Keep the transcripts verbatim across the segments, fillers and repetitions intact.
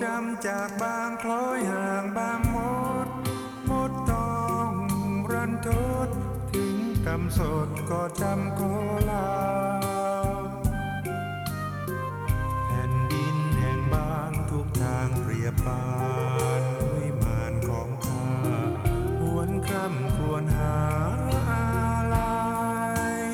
จำจากบางคล้อยห่างบางมดมดต้องรันทดถึงกำสดก็จำขอลาแผ่นดินแห่งบ้านทุกทางเปรียบปานวิมานของข้าหวนคร่ำครวญหาอาลัย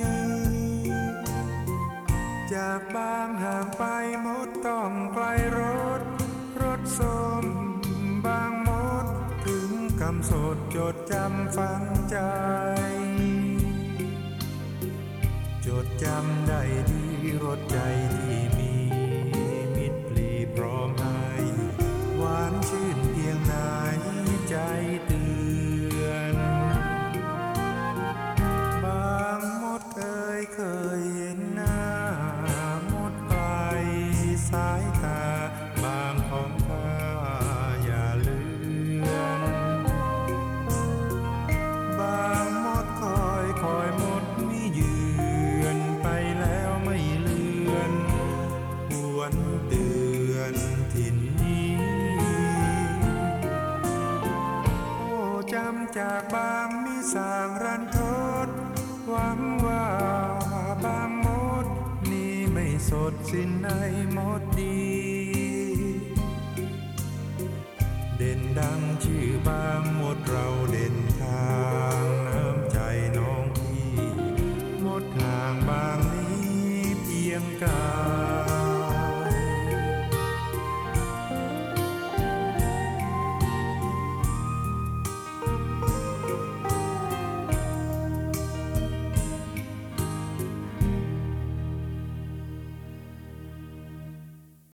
จากบางห่างไปมดต้องไกลรถรถส้มบางมดถึงกำสดจดจำฝังใจจดจำได้ดีรถใจที่มีมิตรปลีพร้อมให้หวานชื่นเพียงไหนใจเตือนบางมดเอ่ยเคยเห็นหน้ามดไกลสายตาบางของข้าอย่าเลือนบางมดคอยคอยมดมิเยือนไปแล้วไม่เลือนหวนเตือนถิ่นนี้โอ้จำจากบางมิสางรันทดหวังว่าบางมดนี้ไม่สดสิ้นในมดดีเด่นดังชื่อบางมดไร